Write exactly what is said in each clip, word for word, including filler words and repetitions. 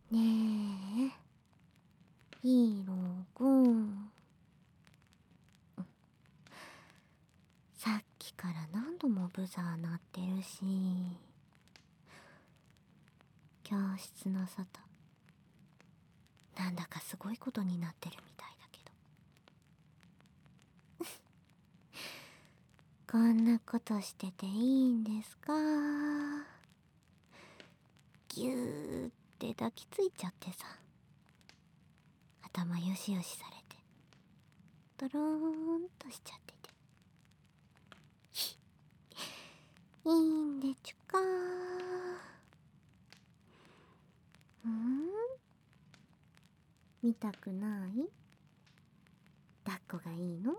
ねえ、ヒーローくん。さっきから何度もブザー鳴ってるし、教室の外、なんだかすごいことになってるみたいだけど。こんなことしてていいんですか？ぎゅーって抱きついちゃってさ、頭よしよしされて、ドローンとしちゃってて。いいんでちゅか？うん？見たくない？抱っこがいいの？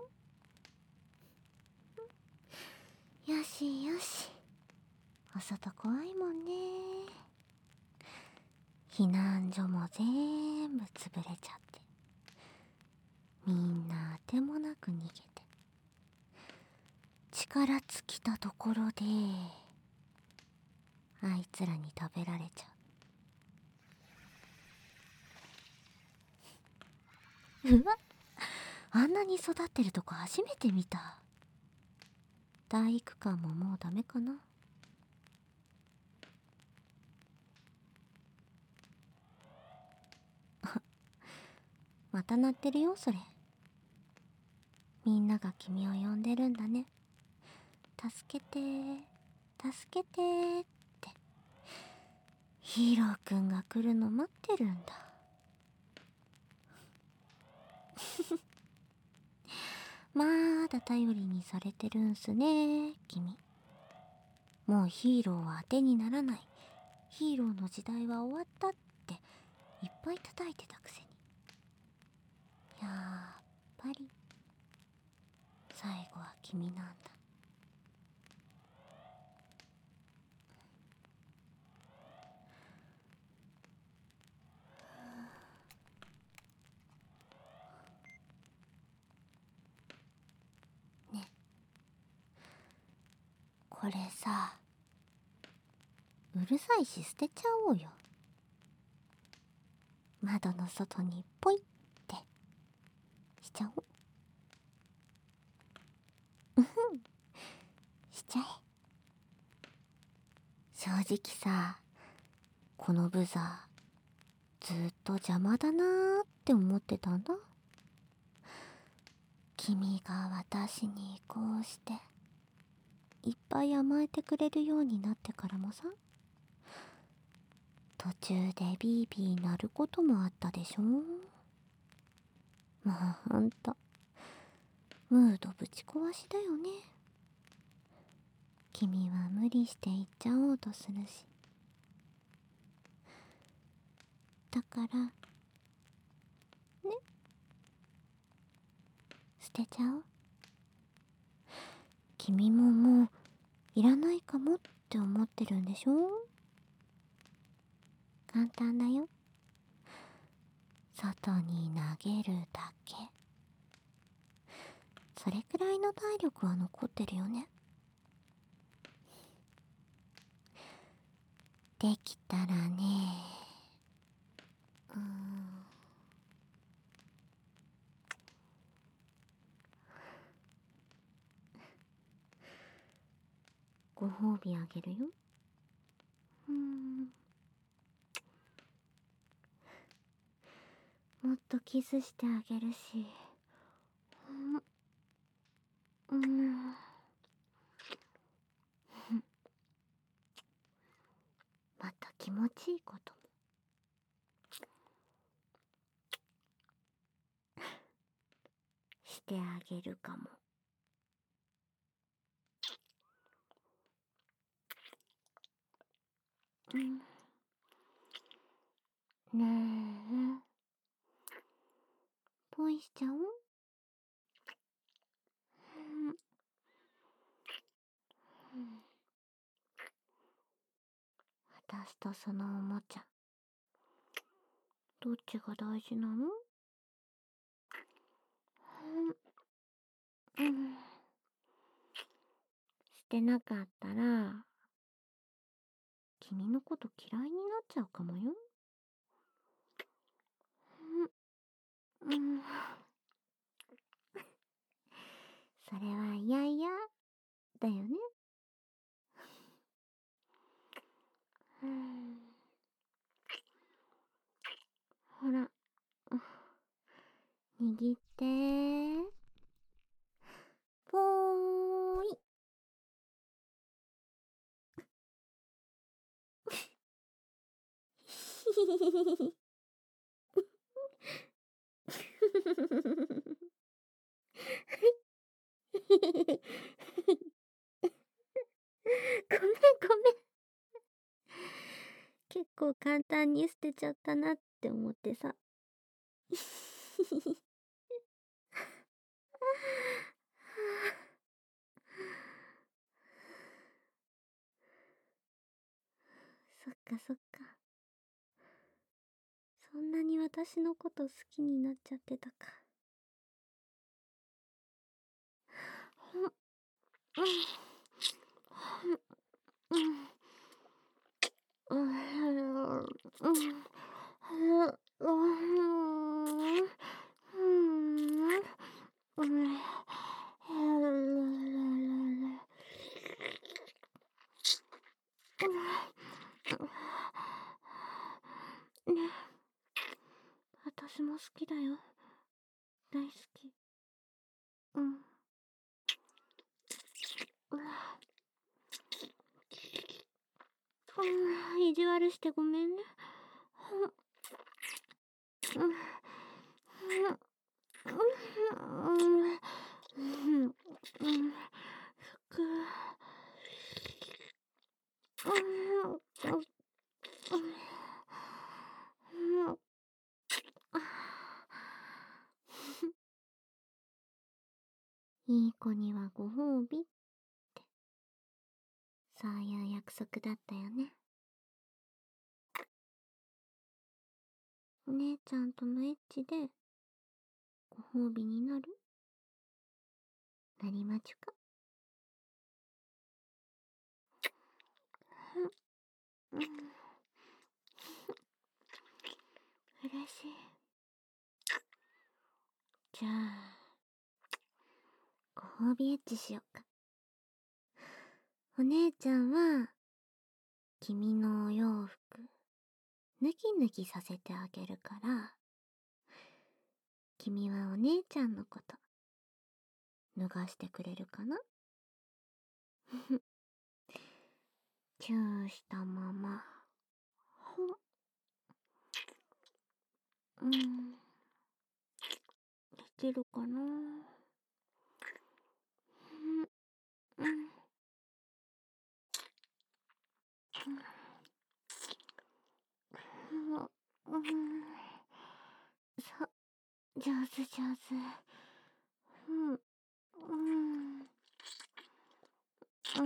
よしよし。お外怖いもんね。避難所も全部潰れちゃって、みんなあてもなく逃げて、力尽きたところであいつらに食べられちゃう。うわ、あんなに育ってるとこ初めて見た。体育館ももうダメかな。また鳴ってるよ、それ。みんなが君を呼んでるんだね。助けてー、助けてーって。ヒーローくんが来るの待ってるんだ。まだ頼りにされてるんすね、君。もうヒーローは当てにならない。ヒーローの時代は終わったっていっぱい叩いてたくせに。やっぱり最後は君なんだ。ね、これさ、うるさいし捨てちゃおうよ。窓の外にポイってしちゃおう。うふん、しちゃえ。正直さ、このブザーずっと邪魔だなーって思ってたんだ。君が私にこうしていっぱい甘えてくれるようになってからもさ、途中でビービー鳴ることもあったでしょ。もうほんとムードぶち壊しだよね。君は無理して行っちゃおうとするし、だからね、捨てちゃおう。君ももういらないかもって思ってるんでしょ。簡単だよ。外に投げるだけ。それくらいの体力は残ってるよね。できたらね、うーん、ご褒美あげるよ。うーん、もっとキスしてあげるし、うん、うん、また気持ちいいこともしてあげるかも。うん、ねえ、ポイしちゃおう。うん、うん、私とそのおもちゃ、どっちが大事なの？うん、うん、してなかったら君のこと嫌いになっちゃうかもよ。 うん。それは嫌々だよね。うん。ほら、握って。ぽーい。ごめんごめん。結構簡単に捨てちゃったなって思ってさ。そっかそっか。そんなに私のこと好きになっちゃってたか。ほん、うん、うん、うん、うん、うん、うん、うん、ね、私も好きだよ。大好き。うん。うん、意地悪してごめんね。うん、うん、うん、うん、うん、ふく、うん、うん、うん、いい子にはご褒美って、そういう約束だったよね。お姉ちゃんとのエッチでご褒美になる？なりまちゅか？うん、うん、嬉しい。じゃあ、ご褒美エッチしよっか。お姉ちゃんは、君のお洋服、ぬきぬきさせてあげるから、君はお姉ちゃんのこと、脱がしてくれるかな？チューしたまま、ほん、うん、できるかな？うん、うん、うん、うん、そ、上手上手。うん、うん、うん、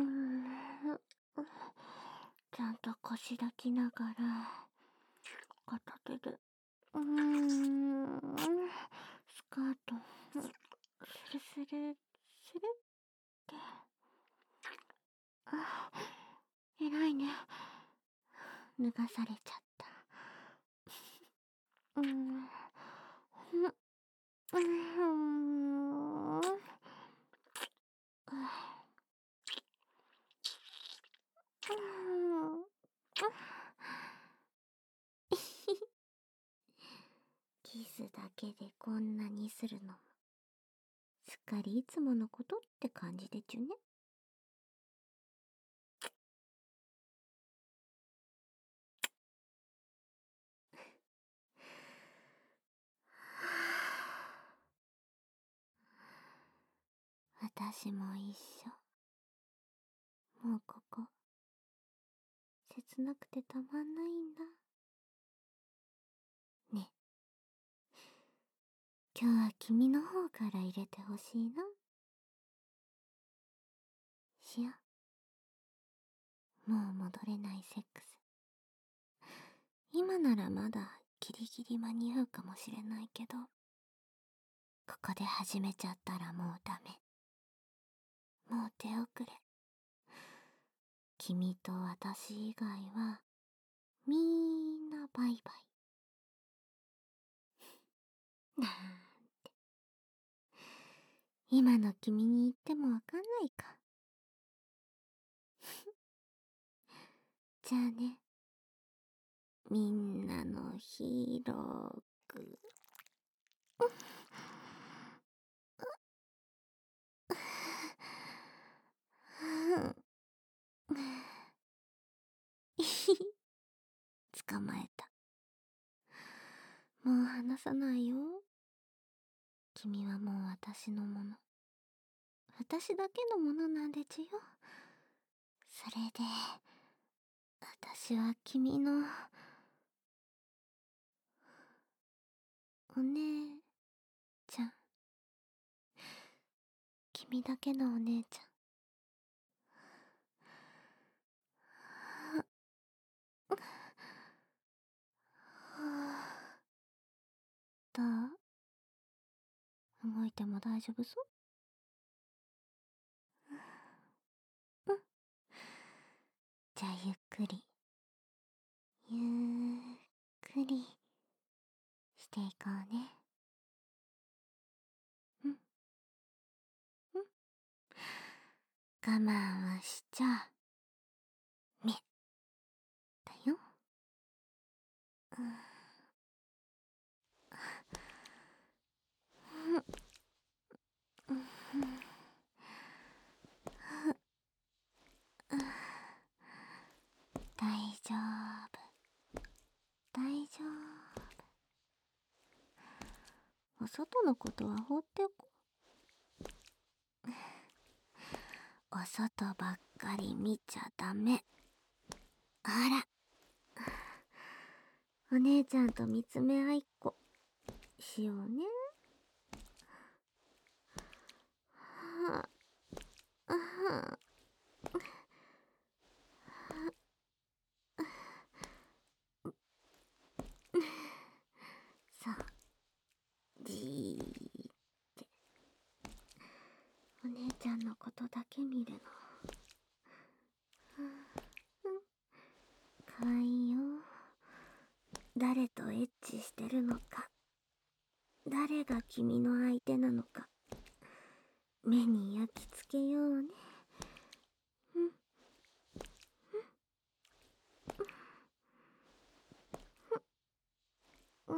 ちゃんと腰抱きながら、片手で、うーん、スカート、スルスル、スルって。あ、偉いね。脱がされちゃった。うん、うん、うん、うん、キスだけでこんなにするのも、すっかりいつものことって感じでちゅね。私も一緒。もうここ、切なくてたまんないんだ。ね。今日は君の方から入れてほしいな。しよ。もう戻れないセックス。今ならまだギリギリ間に合うかもしれないけど、ここで始めちゃったらもうダメ。もう手遅れ。君と私以外は、みんなバイバイ。なあ。 今の君に言ってもわかんないか。じゃあね、みんなのヒーローく。捕まえた。もう離さないよ。君はもう私のもの。私だけのものなんでちゅよ。それで、私は君の、お姉ちゃん。君だけのお姉ちゃん。どう？動いても大丈夫そう？うん。じゃあゆっくり、ゆっくりしていこうね。うん。うん。我慢はしちゃめだよ。うん。うん。大丈夫。大丈夫。お外のことは放っておこう。お外ばっかり見ちゃダメ。あら。お姉ちゃんと見つめ合いっこしようね。はあ、はあ、さあ、じーってお姉ちゃんのことだけ見るの。かわいいよ。誰とエッチしてるのか、誰が君の相手なのか、目に焼き付けようね。うん。うん。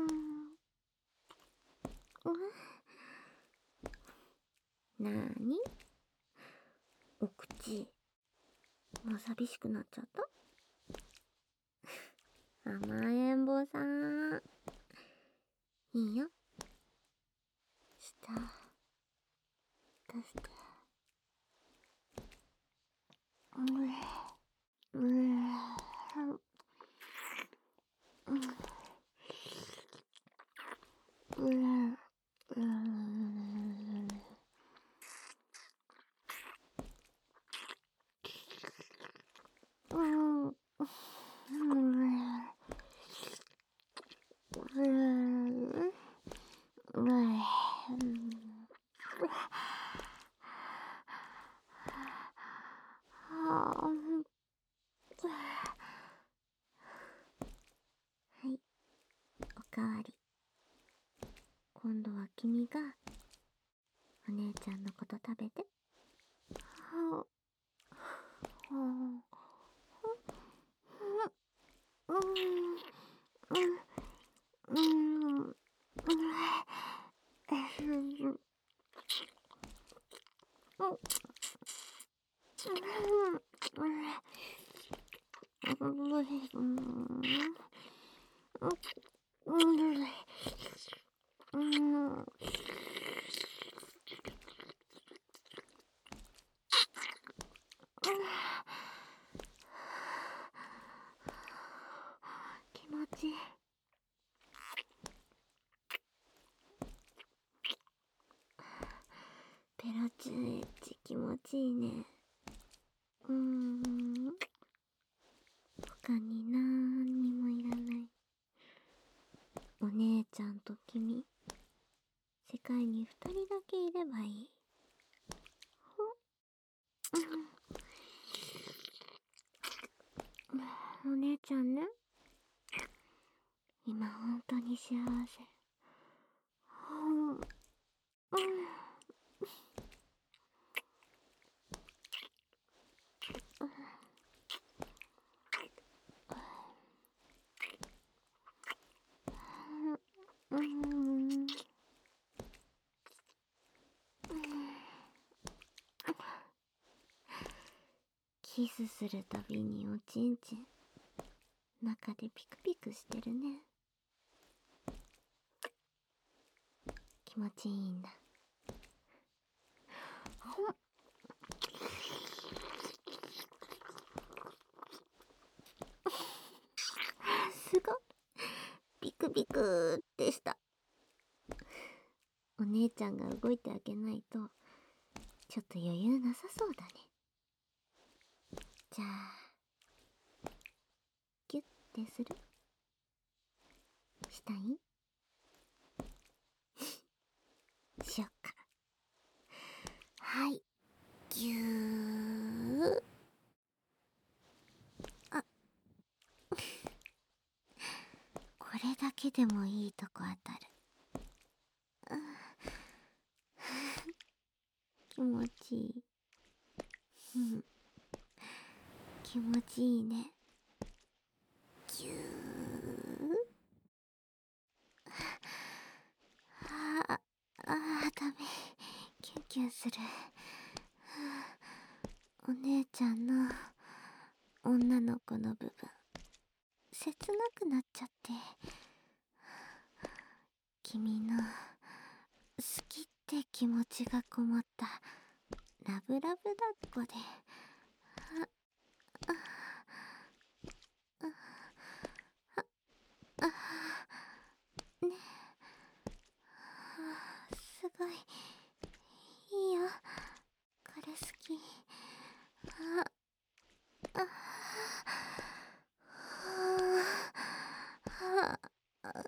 なーに？お口、もう寂しくなっちゃった？甘えん坊さん。いいよ。下、出して。ううううはい、おかわり。今度は君がお姉ちゃんのこと食べて。はあ、はあ、うんうんうん気持ちいい。ペロチュエッチ気持ちいいね。うーん。他になんにもいらない。お姉ちゃんと君、世界に二人だけいればいい。お姉ちゃんね、今本当に幸せ。うん。 キスするたびにおちんちん中でピクピクしてるね。気持ちいいんだ。ほんすごいビクビクってした。お姉ちゃんが動いてあげないとちょっと余裕なさそうだね。じゃあギュッてする？したい？しよっか。はい、ぎゅー。あこれだけでもいいとこ当たる。気持ちいい。うん気持ちいいね。ぎゅー。あああダメ。キュンキュンする。お姉ちゃんの女の子の部分切なくなっちゃって、君の好きって気持ちがこもったラブラブ抱っこで、ああああねすごいいいよ、これ好き。ああああ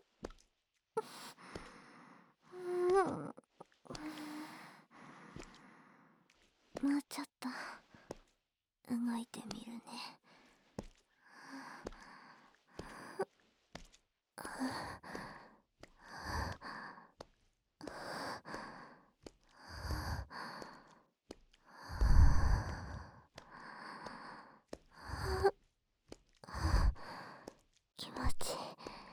もうちょっと動いてみるね。気持ちいい。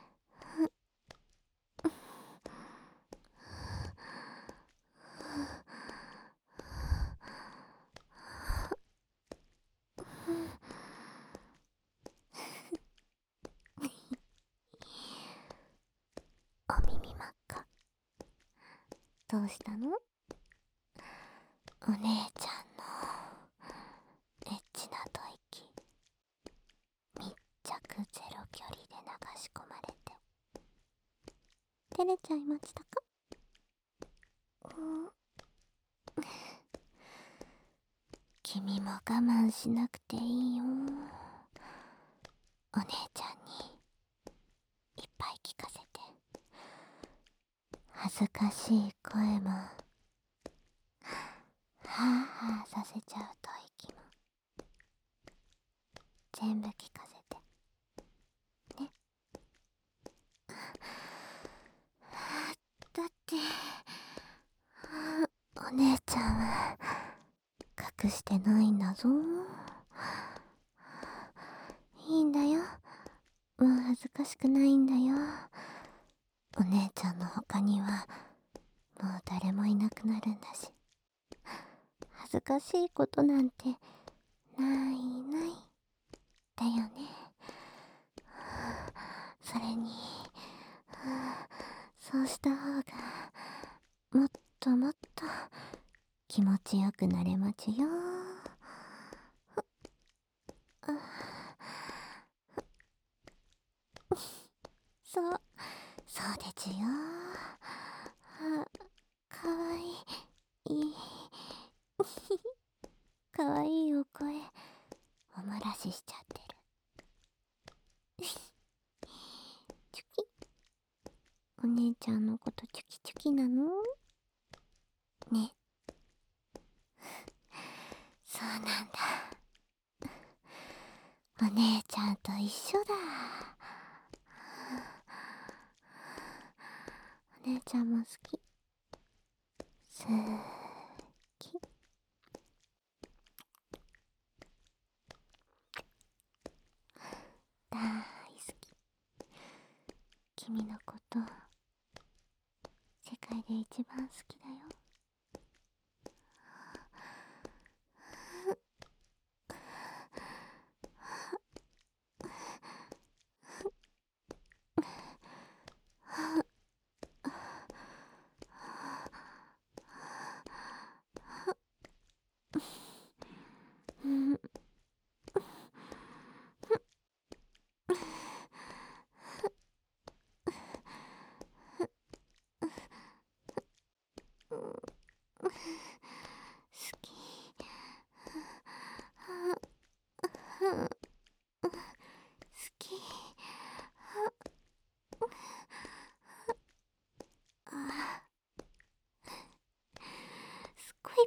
お耳真っ赤。どうしたの？お姉ちゃんのエッチな吐息密着ゼロ距離で流し込まれて照れちゃいましたか？うん君も我慢しなくていいよ。お姉ちゃんにいっぱい聞かせて。恥ずかしい声もはあはあさせちゃう吐息も全部聞かせてね。だってお姉ちゃんは隠してないんだぞ。いいんだよ、もう恥ずかしくないんだよ。お姉ちゃんの他にはもう誰もいなくなるんだし、恥ずかしいことなんてないないだよね。それにそうした方がもっともっと気持ちよくなれまちよ。そうそうでちよ。かわいいかわいいお声おもらししちゃってる。チュキ。お姉ちゃんのことチュキチュキなのね。そうなんだ、お姉ちゃんと一緒だ。お姉ちゃんも好き。好き。大好き。君のこと世界で一番好きだよ。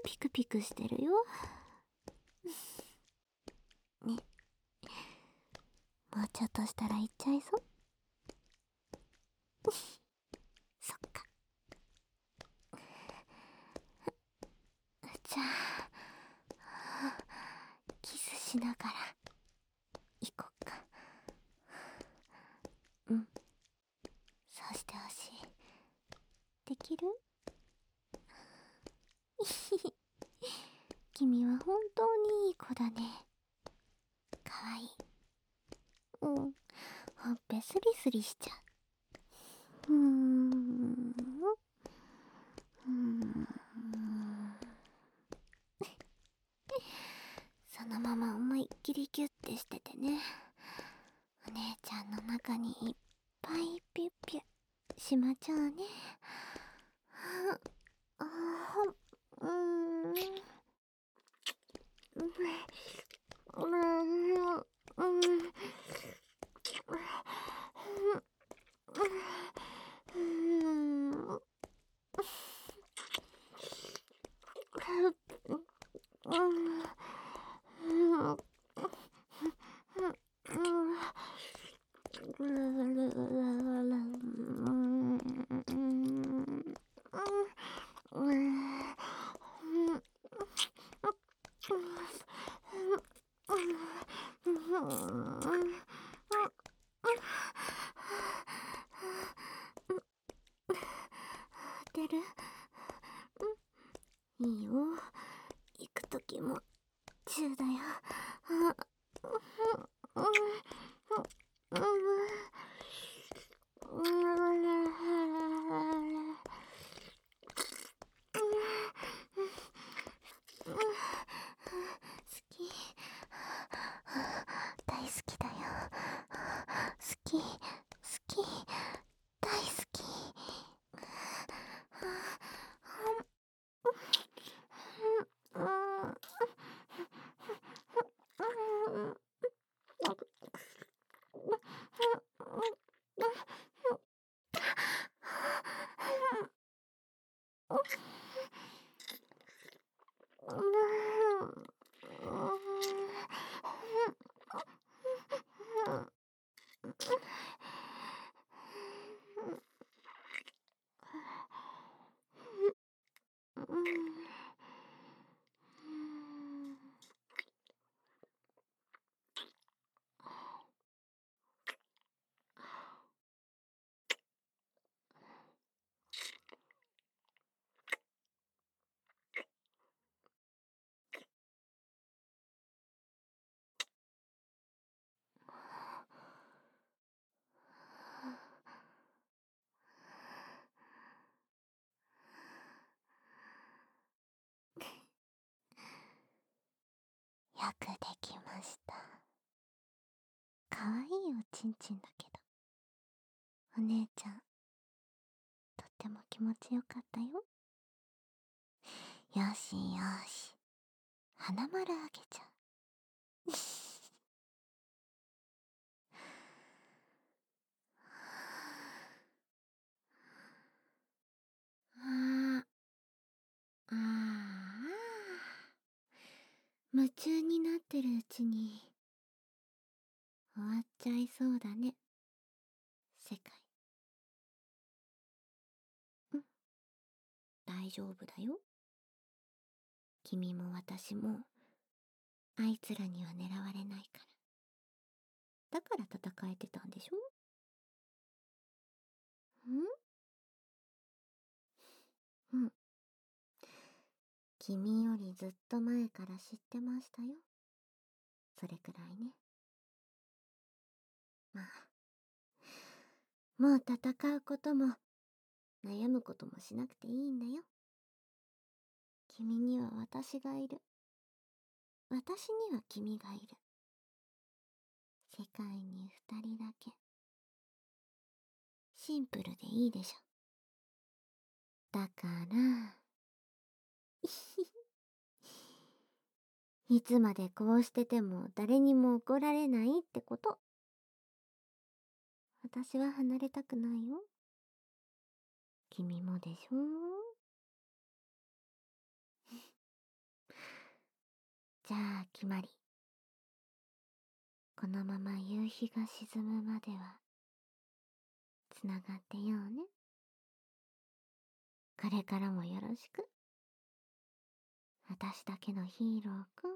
ピクピクしてるよ。ね、もうちょっとしたら行っちゃいそう。そっか。じゃあキスしながら行こっか。うん、そうしてほしい。できる？君は本当にいい子だね。かわいい。うん、ほっぺスリスリしちゃう。うーん、うーん。そのまま思いっきりギュッてしててね。お姉ちゃんの中にいっぱいピュッピュしまっちゃうね。ああ、うーん。うん、うん、うん。出る？うん、いいよ。行くときもチューだよ。好き。大好きだよ。好き、好き、大好き。よくできました。かわいいおちんちんだけど、お姉ちゃんとっても気持ちよかったよ。よしよし、花丸あげちゃう。ああ、ああ、夢中になってるうちに終わっちゃいそうだね、世界。うん、大丈夫だよ。君も私もあいつらには狙われないから。だから戦えてたんでしょ？ん？うん。君よりずっと前から知ってましたよ。それくらいね。まあ、もう戦うことも悩むこともしなくていいんだよ。君には私がいる。私には君がいる。世界に二人だけ。シンプルでいいでしょ。だからいつまでこうしてても誰にも怒られないってこと。私は離れたくないよ。君もでしょ？ じゃあ決まり。このまま夕日が沈むまではつながってようね。これからもよろしく。私だけのヒーローくん。